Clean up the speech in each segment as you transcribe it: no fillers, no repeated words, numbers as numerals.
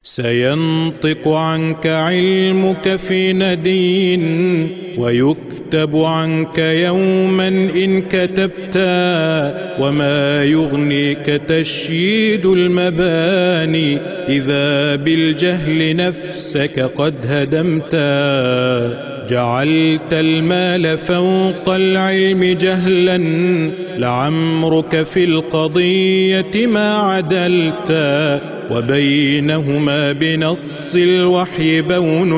سينطق عنك علمك في ندين ويكتب عنك يوما إن كتبتا، وما يغنيك تشييد المباني إذا بالجهل نفسك قد هدمتا. جعلت المال فوق العلم جهلا، لعمرك في القضية ما عدلتا، وبينهما بنص الوحي بون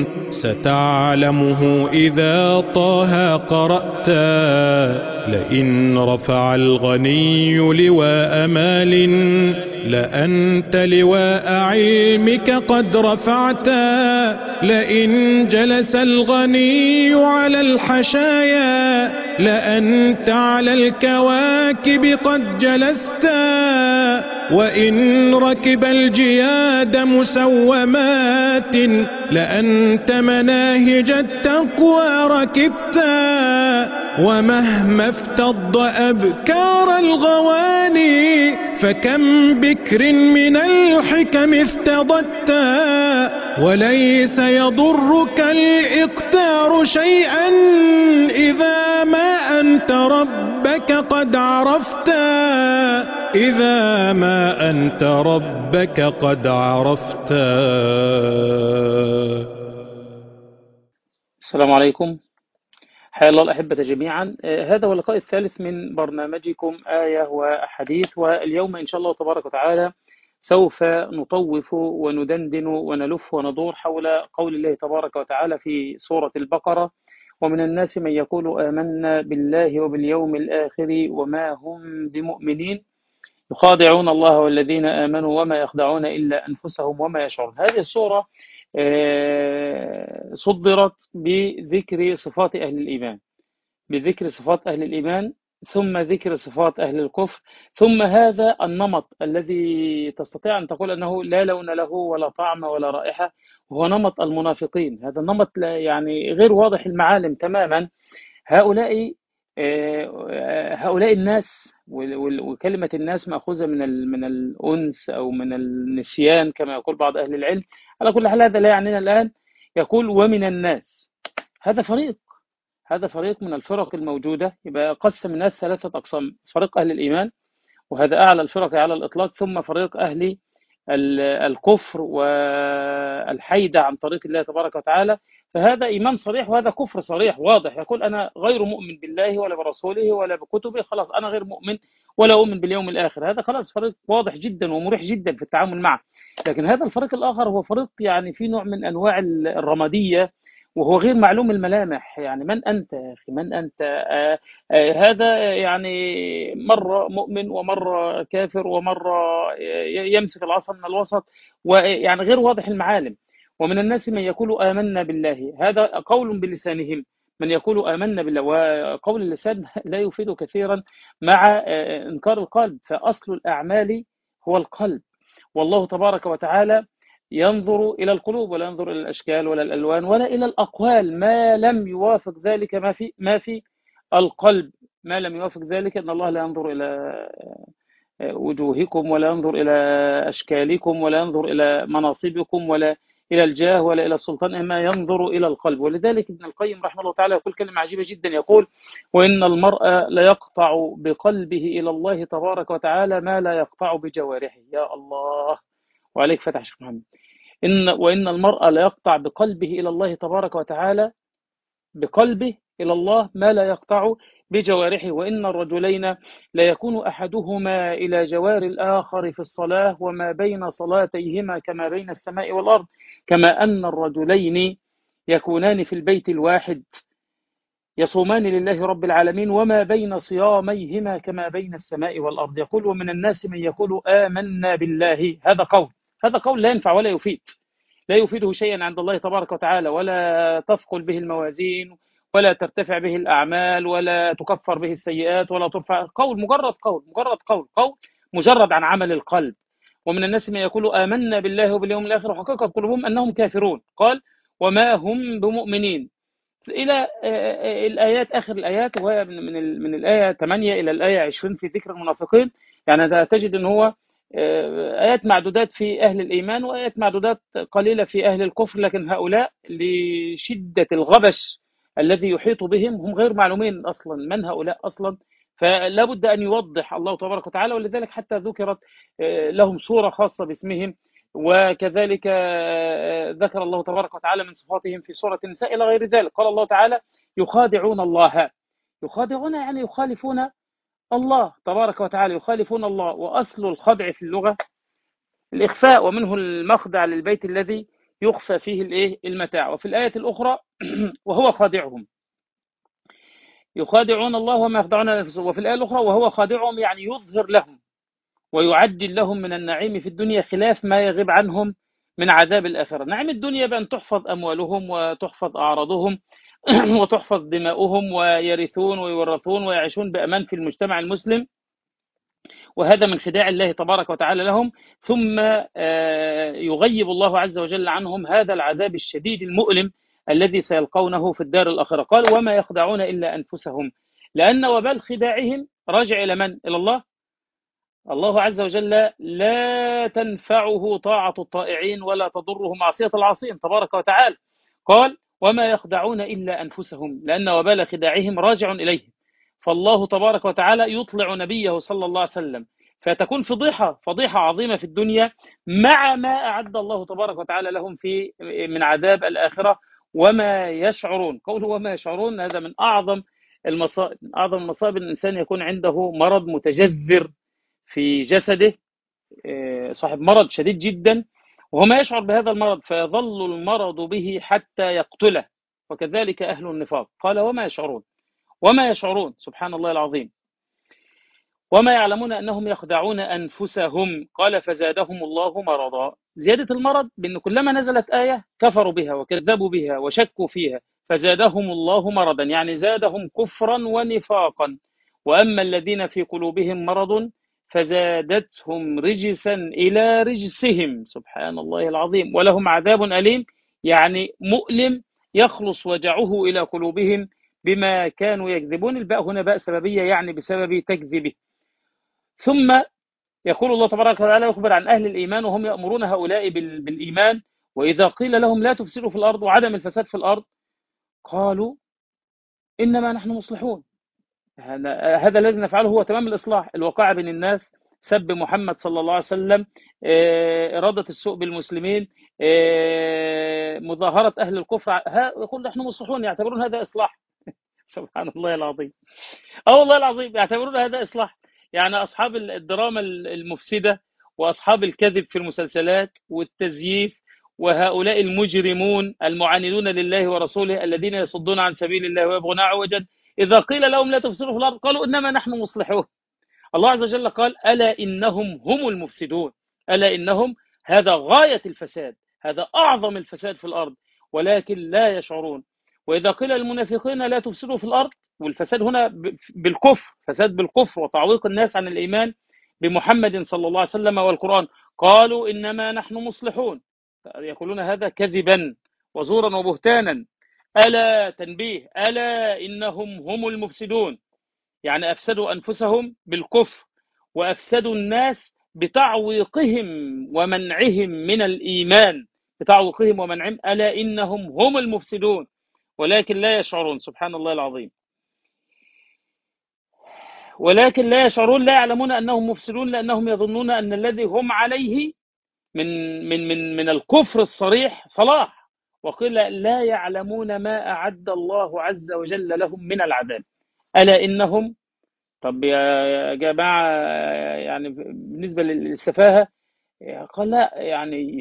ستعلمه إذا طه قرأتا. لئن رفع الغني لواء مال، لأنت لواء علمك قد رفعتا. لئن جلس الغني على الحشايا، لأنت على الكواكب قد جلستا. وإن ركب الجياد مسومات، لأنت مناهج التقوى ركبتا. ومهما افتض أبكار الغواني، فكم بكر من الحكم افتضتا. وليس يضرك الإقتار شيئا إذا ما أنت ربك قد عرفتا. إذا ما أنت ربك قد عرفتا. السلام عليكم، حيا الله الأحبة جميعا. هذا هو اللقاء الثالث من برنامجكم آية وحديث، واليوم إن شاء الله تبارك وتعالى سوف نطوف وندندن ونلف وندور حول قول الله تبارك وتعالى في سورة البقرة: ومن الناس من يقول آمنا بالله وباليوم الآخر وما هم بمؤمنين يخادعون الله والذين آمنوا وما يخدعون إلا أنفسهم وما يشعرون. هذه السورة صدرت بذكر صفات أهل الإيمان، بذكر صفات أهل الإيمان، ثم ذكر صفات أهل الكفر، ثم هذا النمط الذي تستطيع أن تقول أنه لا لون له ولا طعم ولا رائحة، وهو نمط المنافقين. هذا النمط يعني غير واضح المعالم تماما. هؤلاء الناس، وكلمة الناس مأخوذة من الأنس أو من النسيان كما يقول بعض أهل العلم. على كل حال هذا لا يعنينا الآن. يقول ومن الناس، هذا فريق من الفرق الموجودة. يبقى قسم الناس ثلاثة أقسام: فريق أهل الإيمان، وهذا أعلى الفرق على الإطلاق، ثم فريق أهل الكفر والحيدة عن طريق الله تبارك وتعالى. فهذا إيمان صريح وهذا كفر صريح واضح. يقول أنا غير مؤمن بالله ولا برسوله ولا بكتبه، خلاص أنا غير مؤمن ولا أؤمن باليوم الآخر. هذا خلاص فريق واضح جدا ومريح جدا في التعامل معه. لكن هذا الفريق الآخر هو فريق يعني في نوع من أنواع الرمادية، وهو غير معلوم الملامح. يعني من أنت يا أخي؟ من أنت؟ هذا يعني مرة مؤمن ومرة كافر ومرة يمسك العصا من الوسط، ويعني غير واضح المعالم. ومن الناس من يقول آمنا بالله، هذا قول بلسانهم، من يقول آمنا بالله، وقول اللسان لا يفيد كثيرا مع إنكار القلب، فأصل الأعمال هو القلب. والله تبارك وتعالى ينظر إلى القلوب ولا ينظر إلى الأشكال ولا الألوان ولا إلى الأقوال ما لم يوافق ذلك ما في القلب. ما لم يوافق ذلك، أن الله لا ينظر إلى وجوهكم ولا ينظر إلى أشكالكم ولا ينظر إلى مناصبكم ولا إلى الجاه ولا إلى السلطان، إنما ينظر إلى القلب. ولذلك ابن القيم رحمه الله تعالى يقول كلمة عجيبة جدا، يقول: وإن المرء ليقطع بقلبه إلى الله تبارك وتعالى ما لا يقطع بجوارحه. يا الله وعليك فتح شيخ محمد. وإن المرء ليقطع بقلبه إلى الله تبارك وتعالى، بقلبه إلى الله ما لا يقطع بجوارحه. وإن الرجلين لا يكون أحدهما إلى جوار الآخر في الصلاة وما بين صلاتيهما كما بين السماء والأرض، كما أن الرجلين يكونان في البيت الواحد يصومان لله رب العالمين وما بين صياميهما كما بين السماء والأرض. يقول: ومن الناس من يقول آمنا بالله. هذا قول لا ينفع ولا يفيد، لا يفيده شيئا عند الله تبارك وتعالى، ولا تثقل به الموازين ولا ترتفع به الأعمال ولا تكفر به السيئات ولا ترفع. قول مجرد عن عمل القلب. ومن الناس من يقول آمنا بالله وباليوم الآخر وحقيقة قلوبهم أنهم كافرون. قال: وما هم بمؤمنين، إلى الآيات، آخر الآيات، وهي من الآية 8 إلى الآية 20 في ذكر المنافقين. يعني تجد أن هو آيات معدودات في أهل الإيمان وآيات معدودات قليلة في أهل الكفر، لكن هؤلاء لشدة الغبش الذي يحيط بهم هم غير معلومين أصلا من هؤلاء أصلا، فلا بد أن يوضح الله تبارك وتعالى، ولذلك حتى ذكرت لهم صورة خاصة باسمهم، وكذلك ذكر الله تبارك وتعالى من صفاتهم في سورة النساء إلى غير ذلك. قال الله تعالى يخادعون الله، يخادعون يعني يخالفون الله تبارك وتعالى، يخالفون الله. وأصل الخدع في اللغة الإخفاء، ومنه المخدع للبيت الذي يخفى فيه المتاع. وفي الآية الأخرى وهو خادعهم، يخادعون الله وما يخدعون أنفسهم. وفي الآية الأخرى وهو خادعهم يعني يظهر لهم ويعجل لهم من النعيم في الدنيا خلاف ما يغيب عنهم من عذاب الآخرة. نعيم الدنيا بأن تحفظ أموالهم وتحفظ أعراضهم وتحفظ دماؤهم ويرثون ويورثون ويعيشون بأمان في المجتمع المسلم، وهذا من خداع الله تبارك وتعالى لهم. ثم يغيب الله عز وجل عنهم هذا العذاب الشديد المؤلم الذي سيلقونه في الدار الآخرة. قال وما يخدعون إلا أنفسهم، لأن وبال خداعهم راجع إلى من؟ إلى الله. الله عز وجل لا تنفعه طاعة الطائعين ولا تضره معصية العاصين تبارك وتعالى. قال وما يخدعون إلا أنفسهم، لأن وبال خداعهم راجع إليهم. فالله تبارك وتعالى يطلع نبيه صلى الله عليه وسلم، فتكون فضيحة عظيمة في الدنيا مع ما أعد الله تبارك وتعالى لهم في من عذاب الآخرة وما يشعرون. قوله وما يشعرون هذا من أعظم المصائب، من أعظم المصائب الإنسان يكون عنده مرض متجذر في جسده، صاحب مرض شديد جدا وهو ما يشعر بهذا المرض، فيظل المرض به حتى يقتله. وكذلك أهل النفاق. قال وما يشعرون، وما يشعرون سبحان الله العظيم، وما يعلمون أنهم يخدعون أنفسهم. قال فزادهم الله مرضا. زيادة المرض بأن كلما نزلت آية كفروا بها وكذبوا بها وشكوا فيها، فزادهم الله مرضا يعني زادهم كفرا ونفاقا. وأما الذين في قلوبهم مرض فزادتهم رجسا إلى رجسهم سبحان الله العظيم، ولهم عذاب أليم يعني مؤلم يخلص وجعه إلى قلوبهم بما كانوا يكذبون. الباء هنا باء سببية يعني بسبب تكذبه. ثم يقول الله تبارك وتعالى يخبر عن أهل الإيمان وهم يأمرون هؤلاء بالإيمان، وإذا قيل لهم لا تفسدوا في الأرض وعدم الفساد في الأرض قالوا إنما نحن مصلحون. هذا الذي نفعله هو تمام الإصلاح، الوقاع بين الناس، سب محمد صلى الله عليه وسلم، إرادة السوء بالمسلمين، مظاهرة أهل الكفر. يقول نحن مصلحون، يعتبرون هذا إصلاح. سبحان الله العظيم. والله العظيم يعتبرون هذا إصلاح. يعني أصحاب الدراما المفسدة وأصحاب الكذب في المسلسلات والتزييف وهؤلاء المجرمون المعاندون لله ورسوله الذين يصدون عن سبيل الله ويبغون عوجا، إذا قيل لهم لا تفسدوا في الأرض قالوا إنما نحن مصلحون. الله عز وجل قال ألا إنهم هم المفسدون، ألا إنهم، هذا غاية الفساد، هذا أعظم الفساد في الأرض ولكن لا يشعرون. وإذا قيل للمنافقين لا تفسدوا في الأرض، والفساد هنا بالكفر، فساد بالكفر وتعويق الناس عن الإيمان بمحمد صلى الله عليه وسلم والقرآن، قالوا إنما نحن مصلحون. يقولون هذا كذبا وزورا وبهتانا. ألا تنبيه، ألا إنهم هم المفسدون، يعني أفسدوا أنفسهم بالكفر وأفسدوا الناس بتعويقهم ومنعهم من الإيمان، بتعويقهم ومنعهم. ألا إنهم هم المفسدون ولكن لا يشعرون سبحان الله العظيم. ولكن لا يشعرون، لا يعلمون أنهم مفسدون لأنهم يظنون أن الذي هم عليه من الكفر الصريح صلاح. وقيل لا يعلمون ما أعد الله عز وجل لهم من العذاب. ألا إنهم، طب يا جماعة يعني بالنسبة للسفاهة قال لا يعني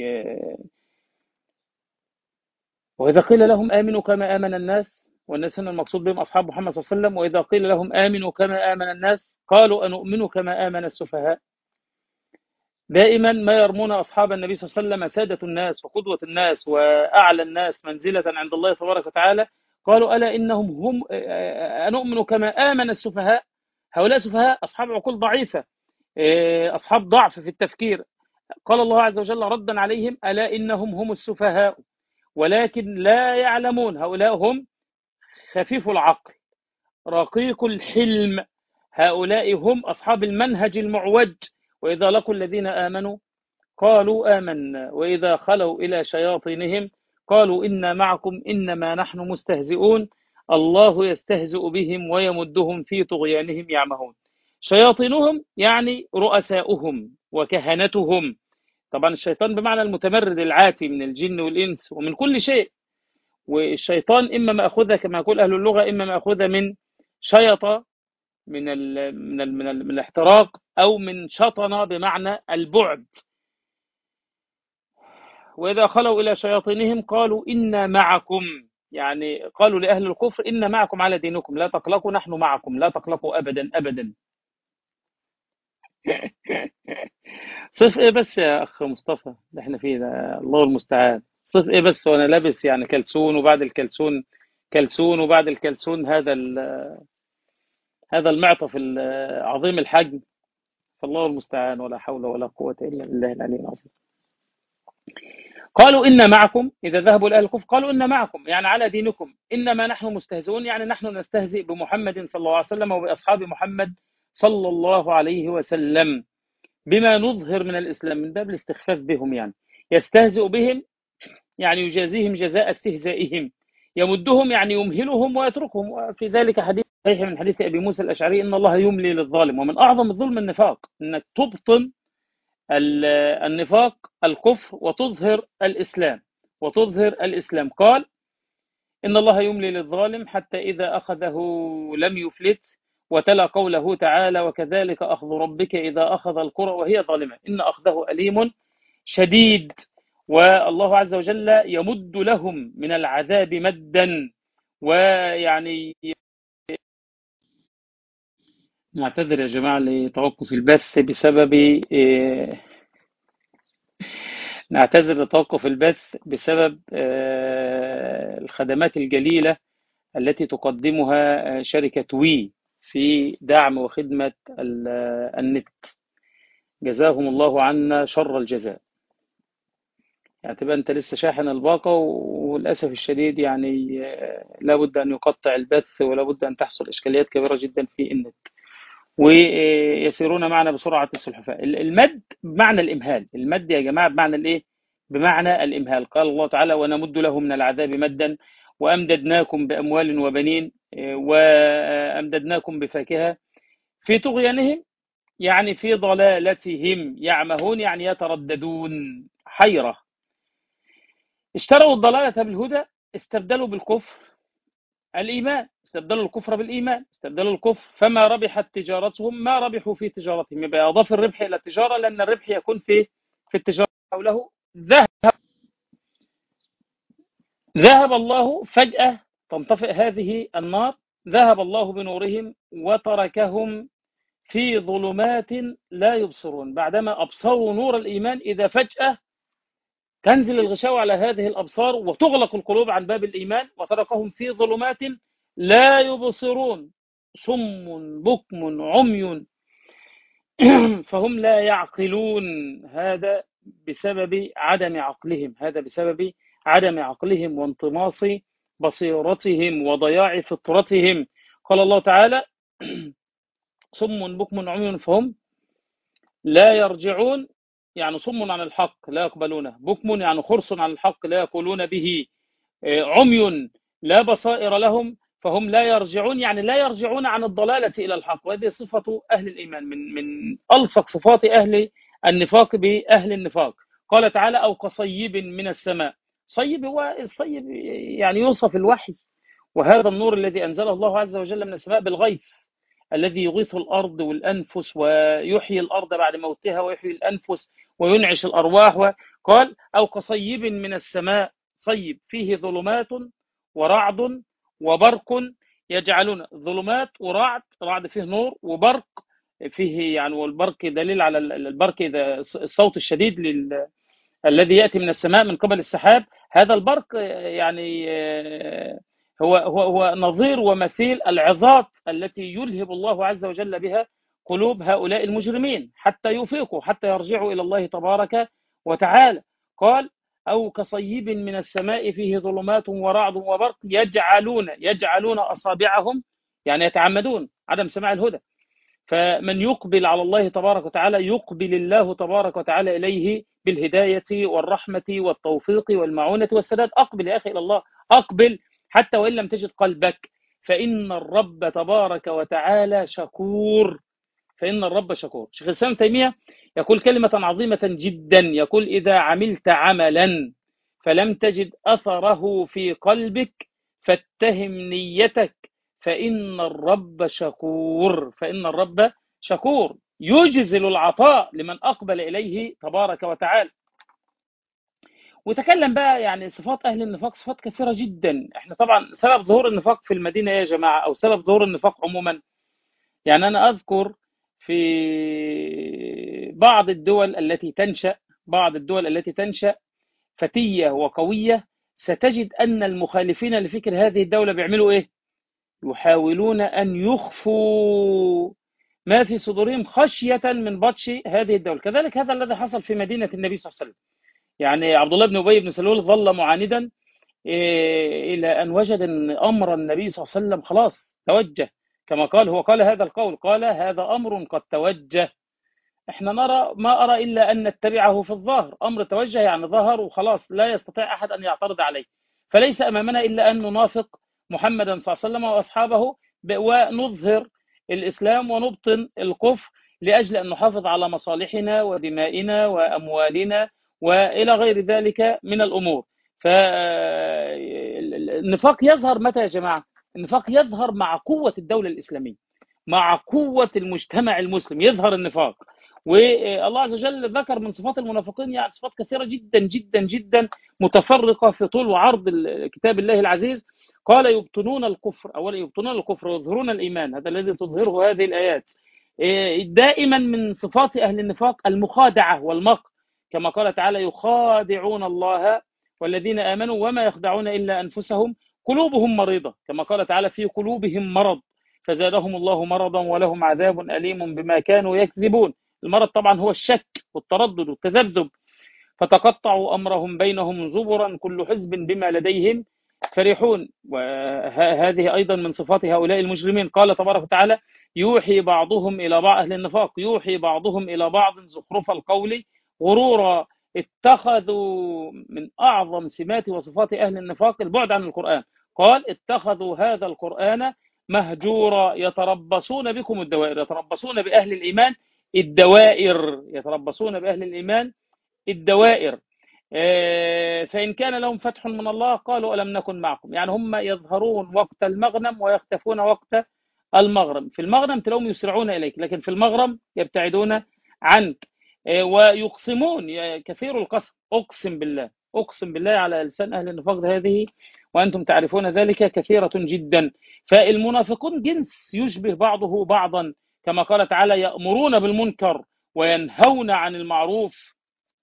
وإذا قيل لهم آمنوا كما آمن الناس، والناس هنا المقصود بهم أصحاب محمد صلى الله عليه وسلم، وإذا قيل لهم آمنوا كما آمن الناس قالوا أنؤمن كما آمن السفهاء. دائما ما يرمون أصحاب النبي صلى الله عليه وسلم سادة الناس وقدوة الناس وأعلى الناس منزلة عند الله تبارك وتعالى، قالوا ألا إنهم هم أنؤمن كما آمن السفهاء. هؤلاء سفهاء، أصحاب عقول ضعيفة، أصحاب ضعف في التفكير. قال الله عز وجل ردا عليهم ألا إنهم هم السفهاء ولكن لا يعلمون. هؤلاء هم خفيف العقل رقيق الحلم، هؤلاء هم أصحاب المنهج المعوج، وإذا لقوا الذين آمنوا قالوا آمنا وإذا خلوا إلى شياطينهم قالوا إنا معكم إنما نحن مستهزئون الله يستهزئ بهم ويمدهم في طغيانهم يعمهون. شياطينهم يعني رؤساؤهم وكهنتهم. طبعا الشيطان بمعنى المتمرد العاتي من الجن والإنس ومن كل شيء. والشيطان إما مأخوذة كما يقول أهل اللغة إما مأخوذة من شيط من الاحتراق أو من شطن بمعنى البعد. وإذا خلوا إلى شياطينهم قالوا إنا معكم، يعني قالوا لأهل الكفر إنا معكم على دينكم لا تقلقوا نحن معكم لا تقلقوا أبدا أبدا. صف إيه بس يا أخ مصطفى اللي احنا فيه ده الله المستعان. صف إيه بس وأنا لابس يعني كلسون وبعد الكلسون كلسون وبعد الكلسون هذا المعطف عظيم الحجم. فالله المستعان ولا حول ولا قوة إلا بالله العلي العظيم. قالوا إنا معكم إذا ذهبوا لأهل الكفر قالوا إنا معكم يعني على دينكم إنما نحن مستهزئون يعني نحن نستهزئ بمحمد صلى الله عليه وسلم وبأصحاب محمد صلى الله عليه وسلم بما نظهر من الإسلام من باب الاستخفاف بهم. يعني يستهزئ بهم يعني يجازيهم جزاء استهزائهم، يمدهم يعني يمهلهم ويتركهم. وفي ذلك حديث صحيح من حديث أبي موسى الأشعري إن الله يملي للظالم. ومن أعظم الظلم النفاق إنك تبطن النفاق الكفر وتظهر الإسلام قال إن الله يملي للظالم حتى إذا أخذه لم يفلت. وتلا قوله تعالى وكذلك أخذ ربك إذا أخذ القرى وهي ظالمة إن أخذه أليم شديد. والله عز وجل يمد لهم من العذاب مدا. ويعني نعتذر يا جماعة لتوقف البث بسبب الخدمات الجليلة التي تقدمها شركة وي في دعم وخدمة النت. جزاهم الله عنا شر الجزاء. يعني تبقى أنت لسه شاحن الباقة وللأسف الشديد يعني لابد أن يقطع البث ولابد أن تحصل إشكاليات كبيرة جدا في النت ويسيرون معنا بسرعة السلحفاء. المد بمعنى الإمهال. المد يا جماعة بمعنى الإيه؟ بمعنى الإمهال. قال الله تعالى ونمد له من العذاب مدا وأمددناكم بأموال وبنين وأمددناكم بفاكهة في طغيانهم يعني في ضلالتهم يعمهون يعني يترددون حيرة. اشتروا الضلالة بالهدى استبدلوا بالكفر الإيمان. استبدلوا الكفر بالإيمان استبدلوا الكفر فما ربحت تجارتهم ما ربحوا في تجارتهم. يبقى أضاف الربح إلى التجارة لأن الربح يكون في التجارة. حوله ذهب الله فجأة تنطفئ هذه النار. ذهب الله بنورهم وتركهم في ظلمات لا يبصرون. بعدما أبصروا نور الإيمان إذا فجأة تنزل الغشاوة على هذه الأبصار وتغلق القلوب عن باب الإيمان وتركهم في ظلمات لا يبصرون صم بكم عمي فهم لا يعقلون. هذا بسبب عدم عقلهم وانطماس بصيرتهم وضياع فطرتهم. قال الله تعالى صم بكم عمي فهم لا يرجعون يعني صم عن الحق لا يقبلونه. بكم يعني خرص عن الحق لا يقولون به. عمي لا بصائر لهم فهم لا يرجعون يعني لا يرجعون عن الضلالة إلى الحق. وهذه صفة أهل الإيمان من ألصق صفات أهل النفاق بأهل النفاق. قال تعالى أو كصيب من السماء. صيب هو الصيب يعني يوصف الوحي وهذا النور الذي أنزله الله عز وجل من السماء بالغيث الذي يغيث الأرض والأنفس ويحيي الأرض بعد موتها ويحيي الأنفس وينعش الأرواح. قال أو كصيب من السماء. صيب فيه ظلمات ورعد وبرق يجعلون ظلمات ورعد. رعد فيه نور وبرق فيه يعني والبرق دليل على البرق إذا الصوت الشديد الذي يأتي من السماء من قبل السحاب. هذا البرق يعني هو نظير ومثيل العظات التي يلهب الله عز وجل بها قلوب هؤلاء المجرمين حتى يفيقوا حتى يرجعوا إلى الله تبارك وتعالى. قال أو كصيب من السماء فيه ظلمات ورعد وبرق يجعلون أصابعهم يعني يتعمدون عدم سماع الهدى فمن يقبل على الله تبارك وتعالى يقبل الله تبارك وتعالى إليه بالهداية والرحمة والتوفيق والمعونة والسداد. أقبل يا أخي إلى الله، أقبل حتى وإن لم تجد قلبك، فإن الرب تبارك وتعالى شكور، فإن الرب شكور. شيخ الإسلام تيمية يقول كلمة عظيمة جدا، يقول إذا عملت عملا فلم تجد أثره في قلبك فاتهم نيتك، فإن الرب شكور، فإن الرب شكور يجزل العطاء لمن أقبل إليه تبارك وتعالى. وتكلم بقى يعني صفات أهل النفاق صفات كثيرة جدا. احنا طبعا سبب ظهور النفاق في المدينة يا جماعة، أو سبب ظهور النفاق عموما، يعني أنا أذكر في بعض الدول التي تنشأ فتية وقوية، ستجد أن المخالفين لفكر هذه الدولة بيعملوا إيه؟ يحاولون أن يخفوا ما في صدورهم خشية من بطش هذه الدولة. كذلك هذا الذي حصل في مدينة النبي صلى الله عليه وسلم. يعني عبد الله بن أبي بن سلول ظل معاندا إلى أن وجد أن أمر النبي صلى الله عليه وسلم خلاص توجه، كما قال هو، قال هذا القول، قال هذا أمر قد توجه. احنا نرى ما أرى إلا أن نتبعه في الظاهر، أمر توجه يعني ظهر وخلاص لا يستطيع أحد أن يعترض عليه، فليس أمامنا إلا أن ننافق محمدا صلى الله عليه وسلم وأصحابه ونظهر الإسلام ونبطن الكفر لأجل أن نحافظ على مصالحنا ودمائنا وأموالنا وإلى غير ذلك من الأمور. فالنفاق يظهر متى يا جماعة؟ النفاق يظهر مع قوة الدولة الإسلامية، مع قوة المجتمع المسلم يظهر النفاق. والله عز وجل ذكر من صفات المنافقين يعني صفات كثيرة جدا جدا جدا متفرقة في طول وعرض كتاب الله العزيز. قال يبطنون الكفر، أولا يبطنون الكفر ويظهرون الإيمان، هذا الذي تظهره هذه الآيات. دائما من صفات أهل النفاق المخادعة والمكر، كما قال تعالى يخادعون الله والذين آمنوا وما يخدعون إلا أنفسهم قلوبهم مريضة، كما قال تعالى في قلوبهم مرض فزادهم الله مرضا ولهم عذاب أليم بما كانوا يكذبون. المرض طبعا هو الشك والتردد والتذبذب. فتقطعوا أمرهم بينهم زبرا كل حزب بما لديهم فرحون. وهذه أيضا من صفات هؤلاء المجرمين. قال تبارك وتعالى يوحي بعضهم إلى بعض، أهل النفاق يوحي بعضهم إلى بعض زخرف القول غرورا. اتخذوا من أعظم سمات وصفات أهل النفاق البعد عن القرآن. قال اتخذوا هذا القرآن مهجورا يتربصون بكم الدوائر، يتربصون بأهل الإيمان الدوائر، يتربصون بأهل الإيمان الدوائر. فإن كان لهم فتح من الله قالوا ألم نكن معكم، يعني هم يظهرون وقت المغنم ويختفون وقت المغرم. في المغنم تلاقيهم يسرعون إليك، لكن في المغرم يبتعدون عنك. ويقسمون كثير القسم، أقسم بالله، أقسم بالله على لسان أهل النفاق هذه وأنتم تعرفون ذلك كثيرة جدا. فالمنافقون جنس يشبه بعضه بعضا، كما قال تعالى يأمرون بالمنكر وينهون عن المعروف.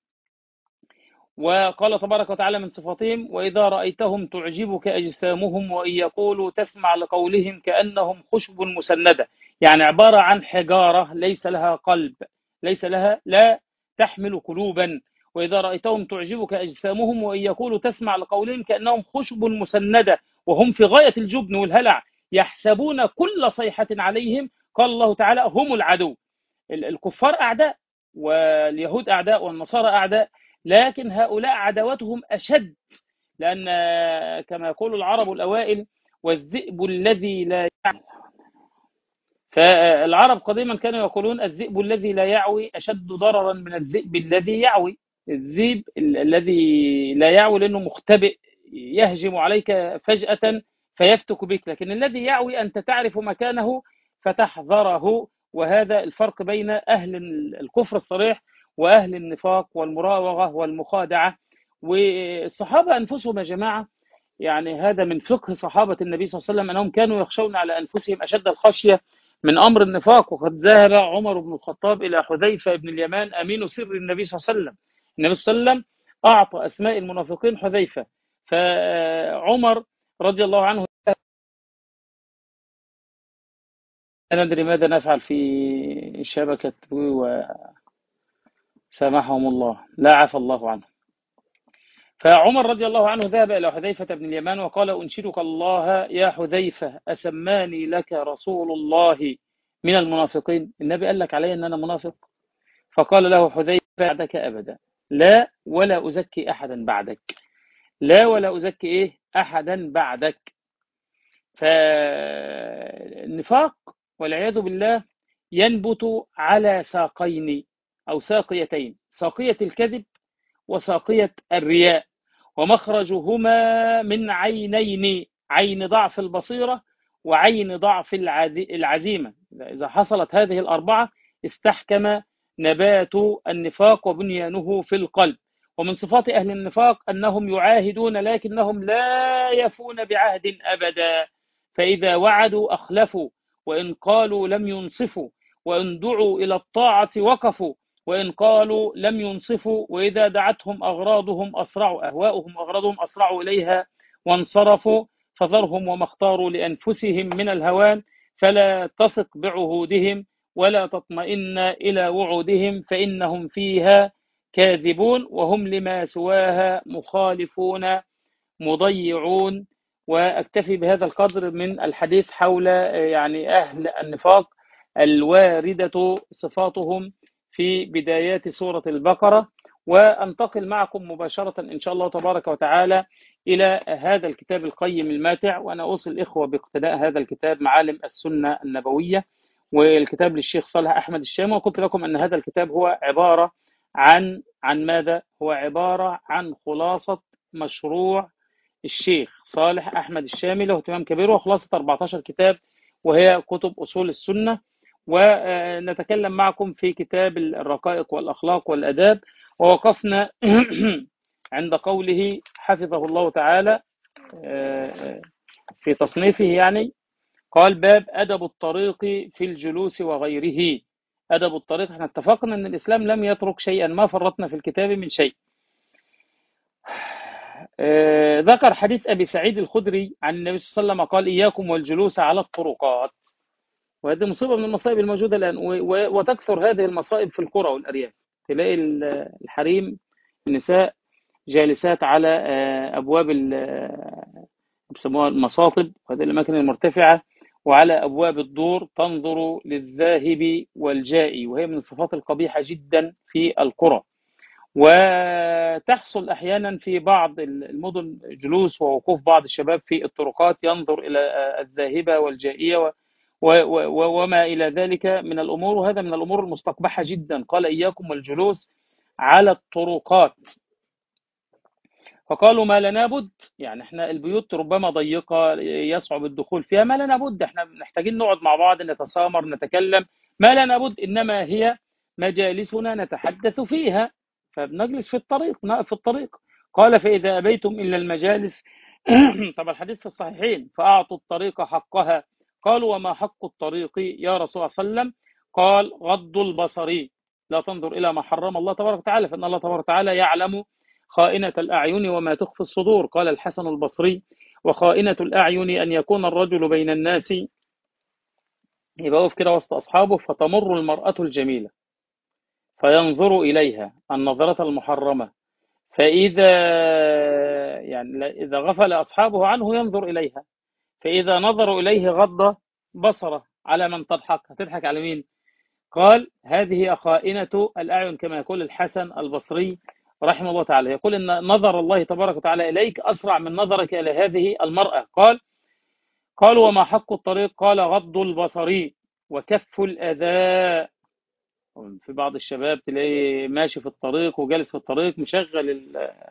وقال تبارك وتعالى من صفاتهم وإذا رأيتهم تعجبك أجسامهم وإن يقولوا تسمع لقولهم كأنهم خشب مسندة، يعني عبارة عن حجارة ليس لها قلب، ليس لها، لا تحمل قلوبا. وإذا رأيتهم تعجبك أجسامهم وإن يقولوا تسمع لقولهم كأنهم خشب مسندة وهم في غاية الجبن والهلع يحسبون كل صيحة عليهم. قال الله تعالى هم العدو. الكفار أعداء واليهود أعداء والنصارى أعداء، لكن هؤلاء عداوتهم أشد، لأن كما يقول العرب الأوائل والذئب الذي لا يعوي. فالعرب قديما كانوا يقولون الذئب الذي لا يعوي أشد ضررا من الذئب الذي يعوي. الذئب الذي لا يعوي لأنه مختبئ يهجم عليك فجأة فيفتك بك، لكن الذي يعوي أنت تعرف مكانه فتحذره. وهذا الفرق بين أهل الكفر الصريح وأهل النفاق والمراوغة والمخادعة. والصحابة أنفسهم يا جماعة، يعني هذا من فقه صحابة النبي صلى الله عليه وسلم أنهم كانوا يخشون على أنفسهم أشد الخشية من أمر النفاق. وقد ذهب عمر بن الخطاب إلى حذيفة بن اليمان أمين سر النبي صلى الله عليه وسلم. النبي صلى الله عليه وسلم أعطى أسماء المنافقين حذيفة، فعمر رضي الله عنه لا ندري ماذا نفعل في شبكة وسامحهم الله، لا عفى الله عنه. فعمر رضي الله عنه ذهب إلى حذيفة بن اليمان وقال أنشدك الله يا حذيفة أسماني لك رسول الله من المنافقين؟ النبي قال لك علي أن أنا منافق؟ فقال له حذيفة بعدك أبدا، لا ولا أزكي أحدا بعدك، لا ولا أزكي إيه أحدا بعدك. فالنفاق والعياذ بالله ينبت على ساقين أو ساقيتين، ساقية الكذب وساقية الرياء، ومخرجهما من عينين، عين ضعف البصيرة وعين ضعف العزيمة. إذا حصلت هذه الأربعة استحكم نبات النفاق وبنيانه في القلب. ومن صفات أهل النفاق أنهم يعاهدون لكنهم لا يفون بعهد أبدا، فإذا وعدوا أخلفوا، وإن قالوا لم ينصفوا، وإن دعوا إلى الطاعة وقفوا، وإن قالوا لم ينصفوا، وإذا دعتهم أغراضهم أسرعوا، أهواؤهم أغراضهم أسرعوا إليها وانصرفوا. فذرهم وما اختاروا لأنفسهم من الهوان، فلا تثق بعهودهم ولا تطمئن إلى وعودهم، فإنهم فيها كاذبون وهم لما سواها مخالفون مضيعون. وأكتفي بهذا القدر من الحديث حول يعني أهل النفاق الواردة صفاتهم في بدايات سورة البقرة، وأنتقل معكم مباشرة إن شاء الله تبارك وتعالى إلى هذا الكتاب القيم الماتع. وأنا أوصي الإخوة باقتداء هذا الكتاب معالم السنة النبوية، والكتاب للشيخ صالح أحمد الشامي. وقلت لكم أن هذا الكتاب هو عبارة عن ماذا؟ هو عبارة عن خلاصة مشروع الشيخ صالح أحمد الشامي، له اهتمام كبير، وخلاصة 14 كتاب وهي كتب أصول السنة. ونتكلم معكم في كتاب الرقائق والأخلاق والأداب، ووقفنا عند قوله حفظه الله تعالى في تصنيفه، يعني قال باب أدب الطريق في الجلوس وغيره. أدب الطريق، احنا اتفقنا أن الإسلام لم يترك شيئا، ما فرطنا في الكتاب من شيء. ذكر حديث أبي سعيد الخدري عن النبي صلى الله عليه وسلم قال إياكم والجلوس على الطرقات. وهذه مصيبة من المصائب الموجودة الآن، وتكثر هذه المصائب في القرى والأرياف. تلاقي الحريم، النساء جالسات على أبواب بيسموها المصاطب وهذه الأماكن المرتفعة، وعلى أبواب الدور تنظر للذاهب والجائي، وهي من الصفات القبيحة جدا في القرى. وتحصل أحيانا في بعض المدن جلوس ووقوف بعض الشباب في الطرقات ينظر إلى الذاهبة والجائية وما إلى ذلك من الأمور، وهذا من الأمور المستقبحة جدا. قال إياكم والجلوس على الطرقات. فقالوا ما لنا بد، يعني احنا البيوت ربما ضيقة يصعب الدخول فيها، ما لنا بد، احنا محتاجين نقعد مع بعض نتسامر نتكلم، ما لنا بد، إنما هي مجالسنا نتحدث فيها، فبنجلس في الطريق. قال فإذا أبيتم إلا المجالس طبعا الحديث في الصحيحين، فأعطوا الطريق حقها. قالوا وما حق الطريق يا رسول الله صلى الله عليه وسلم؟ قال غض البصر، لا تنظر إلى ما حرم الله تبارك وتعالى، فإن الله تبارك وتعالى يعلم خائنة الأعين وما تخفي الصدور. قال الحسن البصري وخائنة الأعين أن يكون الرجل بين الناس، يبقى واقف كده وسط أصحابه، فتمر المرأة الجميلة فينظر إليها النظرة المحرمة، فإذا يعني إذا غفل أصحابه عنه ينظر إليها، فإذا نظروا إليه غض بصره. على من تضحك؟ هتضحك على مين؟ قال هذه خائنة الأعين، كما يقول الحسن البصري رحمه الله تعالى، يقول إن نظر الله تبارك وتعالى إليك أسرع من نظرك إلى هذه المرأة. قالوا وما حق الطريق؟ قال غض البصر وكف الأذى. في بعض الشباب تلاقيه ماشي في الطريق وجالس في الطريق مشغل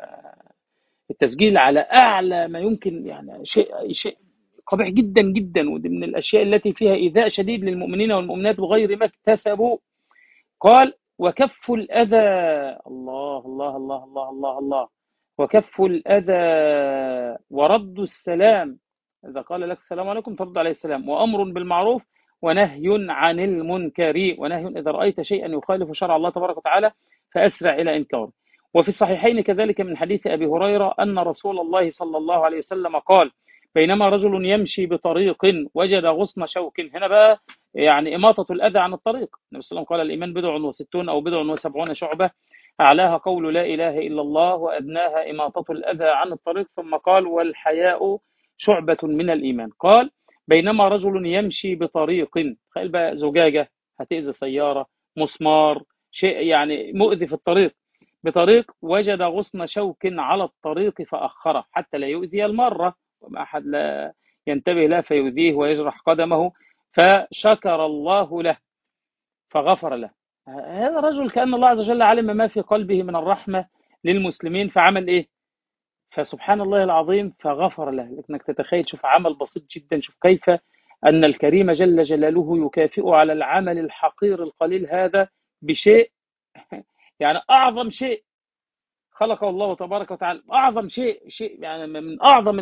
التسجيل على أعلى ما يمكن، يعني شيء قبيح جدا جدا، ودي من الأشياء التي فيها إيذاء شديد للمؤمنين والمؤمنات بغير ما اكتسبوا. قال وكف الأذى، الله الله الله الله الله الله، وكف الأذى ورد السلام، إذا قال لك السلام عليكم ترد عليه السلام، وأمر بالمعروف ونهي عن المنكر، ونهي إذا رأيت شيئا يخالف شرع الله تبارك وتعالى فأسرع إلى إنكاره. وفي الصحيحين كذلك من حديث أبي هريرة أن رسول الله صلى الله عليه وسلم قال بينما رجل يمشي بطريق وجد غصن شوك. هنا بقى يعني إماطة الأذى عن الطريق. النبي صلى الله عليه وسلم قال الإيمان بضع وستون أو بضع وسبعون شعبة، أعلاها قول لا إله إلا الله وأدناها إماطة الأذى عن الطريق، ثم قال والحياء شعبة من الإيمان. قال بينما رجل يمشي بطريق، تخيل بقى زجاجة هتأذي سيارة، مسمار، شيء يعني مؤذي في الطريق، بطريق وجد غصن شوك على الطريق فأخره حتى لا يؤذي المارة، وما أحد لا ينتبه له فيؤذيه ويجرح قدمه، فشكر الله له فغفر له. هذا الرجل كأن الله عز وجل علم ما في قلبه من الرحمة للمسلمين، فعمل إيه؟ فسبحان الله العظيم فغفر له. لكنك تتخيل، شوف عمل بسيط جدا، شوف كيف أن الكريم جل جلاله يكافئ على العمل الحقير القليل هذا بشيء يعني أعظم شيء خلقه الله تبارك وتعالى، أعظم شيء يعني من أعظم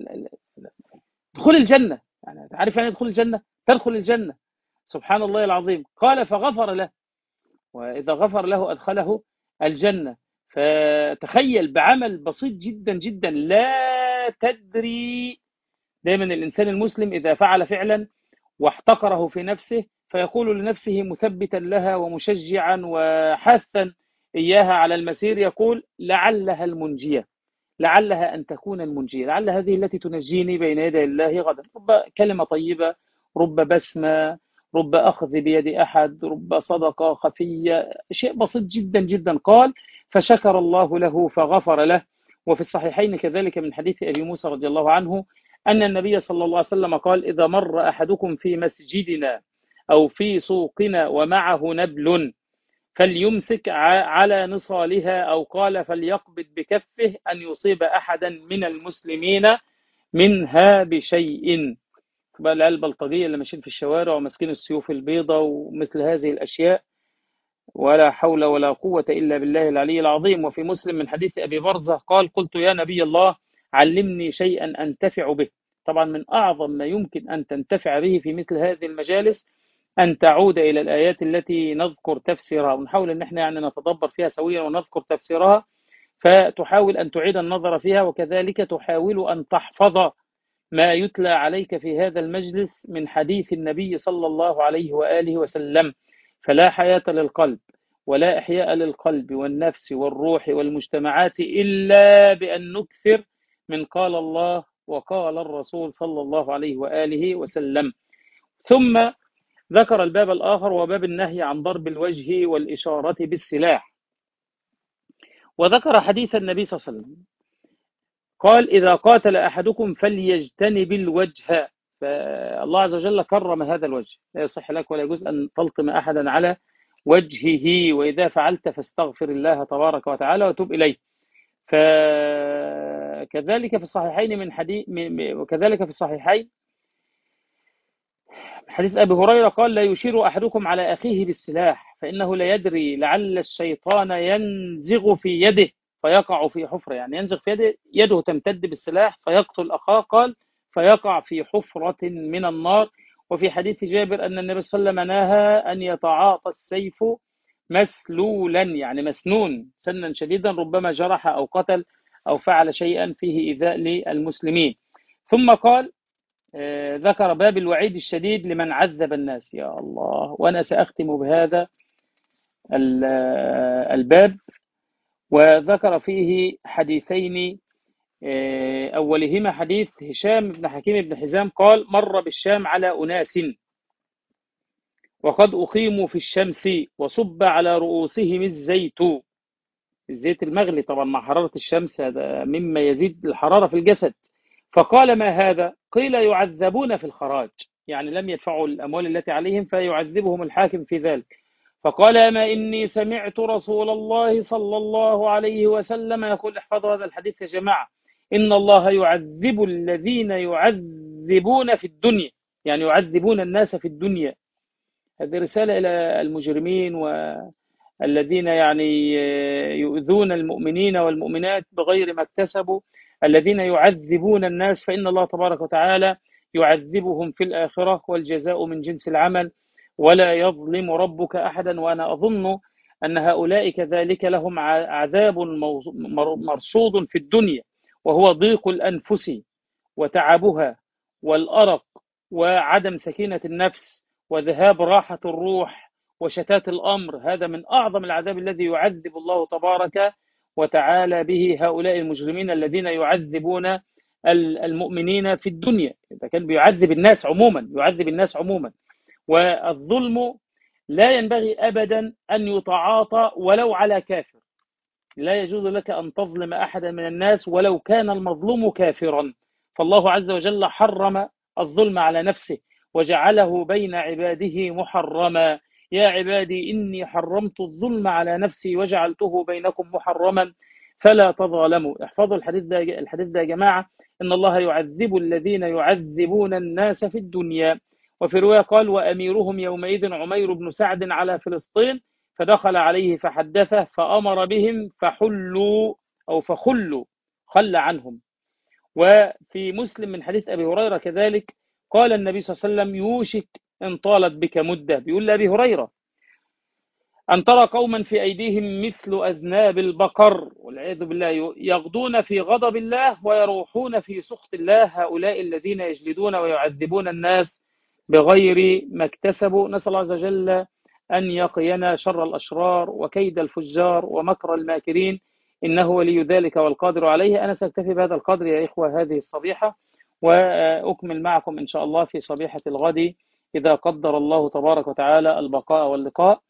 دخول الجنة. يعني عارف يعني دخول الجنة، تدخل الجنة. سبحان الله العظيم. قال فغفر له، وإذا غفر له أدخله الجنة. فتخيل بعمل بسيط جدا جدا لا تدري. دائما الإنسان المسلم إذا فعل فعلا واحتقره في نفسه فيقول لنفسه مثبتا لها ومشجعا وحثا إياها على المسير، يقول لعلها المنجية، لعلها أن تكون المنجية، لعل هذه التي تنجيني بين يدي الله غدا. رب كلمة طيبة، رب بسمة، رب أخذ بيد أحد، رب صدقة خفية، شيء بسيط جدا جدا. قال فشكر الله له فغفر له. وفي الصحيحين كذلك من حديث أبي موسى رضي الله عنه أن النبي صلى الله عليه وسلم قال إذا مر أحدكم في مسجدنا أو في سوقنا ومعه نبل فليمسك على نصالها، أو قال فليقبض بكفه أن يصيب أحدا من المسلمين منها بشيء. بقى العيال البلطجية اللي ماشيين في الشوارع وماسكين السيوف البيضاء ومثل هذه الأشياء، ولا حول ولا قوة إلا بالله العلي العظيم. وفي مسلم من حديث أبي برزة قال قلت يا نبي الله علمني شيئا أنتفع به. طبعا من أعظم ما يمكن أن تنتفع به في مثل هذه المجالس أن تعود إلى الآيات التي نذكر تفسيرها، ونحاول أن احنا يعني نتدبر فيها سويا ونذكر تفسيرها، فتحاول أن تعيد النظر فيها، وكذلك تحاول أن تحفظ ما يتلى عليك في هذا المجلس من حديث النبي صلى الله عليه وآله وسلم. فلا حياة للقلب ولا إحياء للقلب والنفس والروح والمجتمعات إلا بأن نكثر من قال الله وقال الرسول صلى الله عليه وآله وسلم. ثم ذكر الباب الآخر وباب النهي عن ضرب الوجه والإشارة بالسلاح، وذكر حديث النبي صلى الله عليه وسلم قال إذا قاتل أحدكم فليجتنب الوجه، فالله عز وجل كرم هذا الوجه، لا يصح لك ولا يجوز أن تلطم أحدا على وجهه، وإذا فعلت فاستغفر الله تبارك وتعالى وتوب إليه. فكذلك في الصحيحين من حديث وكذلك في الصحيحين حديث أبي هريرة قال لا يشير أحدكم على أخيه بالسلاح فإنه لا يدري لعل الشيطان ينزغ في يده فيقع في حفرة، يعني ينزغ في يده، يده تمتد بالسلاح فيقتل أخاه، قال فيقع في حفرة من النار. وفي حديث جابر أن النبي صلى الله عليه وسلم نهى أن يتعاطى السيف مسلولا، يعني مسنون سنا شديدا ربما جرح أو قتل أو فعل شيئا فيه إيذاء للمسلمين. ثم قال ذكر باب الوعيد الشديد لمن عذب الناس. يا الله، وأنا سأختم بهذا الباب. وذكر فيه حديثين، أولهما حديث هشام بن حكيم بن حزام قال مر بالشام على أناس وقد أقيموا في الشمس وصب على رؤوسهم الزيت المغلي طبعا مع حرارة الشمس، هذا مما يزيد الحرارة في الجسد. فقال ما هذا؟ قيل يعذبون في الخراج، يعني لم يدفعوا الأموال التي عليهم فيعذبهم الحاكم في ذلك. فقال أما إني سمعت رسول الله صلى الله عليه وسلم يقول، احفظوا هذا الحديث يا جماعة، إن الله يعذب الذين يعذبون في الدنيا، يعني يعذبون الناس في الدنيا. هذه رسالة إلى المجرمين والذين يعني يؤذون المؤمنين والمؤمنات بغير ما اكتسبوا، الذين يعذبون الناس، فإن الله تبارك وتعالى يعذبهم في الآخرة والجزاء من جنس العمل ولا يظلم ربك أحدا. وأنا أظن أن هؤلاء كذلك لهم عذاب مرصود في الدنيا، وهو ضيق الأنفس وتعبها والأرق وعدم سكينة النفس وذهاب راحة الروح وشتات الأمر. هذا من أعظم العذاب الذي يعذب الله تبارك وتعالى به هؤلاء المجرمين الذين يعذبون المؤمنين في الدنيا، إذا كان بيعذب الناس عموما، يعذب الناس عموما. والظلم لا ينبغي أبدا أن يتعاطى ولو على كافر، لا يجوز لك أن تظلم أحدا من الناس ولو كان المظلوم كافرا. فالله عز وجل حرم الظلم على نفسه وجعله بين عباده محرما. يا عبادي إني حرمت الظلم على نفسي وجعلته بينكم محرما فلا تظالموا. احفظوا الحديث ده يا جماعة. إن الله يعذب الذين يعذبون الناس في الدنيا. وفي رواية قال وأميرهم يومئذ عمير بن سعد على فلسطين، فدخل عليه فحدثه فأمر بهم فحلوا أو فخلوا، خل عنهم. وفي مسلم من حديث أبي هريرة كذلك قال النبي صلى الله عليه وسلم يوشك إن طالت بك مدة، بيقول لأبي هريرة أن ترى قوما في أيديهم مثل أذناب البقر والعياذ بالله يغدون في غضب الله ويروحون في سخط الله، هؤلاء الذين يجلدون ويعذبون الناس بغير ما اكتسبوا. نسأل الله عز وجل أن يقينا شر الأشرار وكيد الفجار ومكر الماكرين، إنه ولي ذلك والقادر عليه. أنا سأكتفي بهذا القدر يا إخوة هذه الصبيحة، وأكمل معكم إن شاء الله في صبيحة الغد إذا قدر الله تبارك وتعالى البقاء واللقاء.